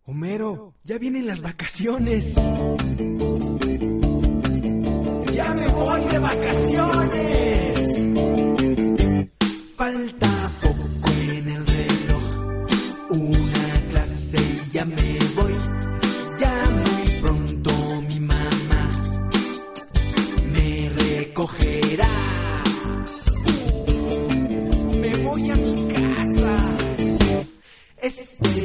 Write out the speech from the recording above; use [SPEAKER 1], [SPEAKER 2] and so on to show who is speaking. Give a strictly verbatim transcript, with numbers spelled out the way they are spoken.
[SPEAKER 1] Homero, ya vienen las vacaciones. ¡Ya me voy de vacaciones! Falta poco en el reloj, una clase y ya me voy. Ya muy pronto mi mamá me recogerá. Me voy a mi casa. Este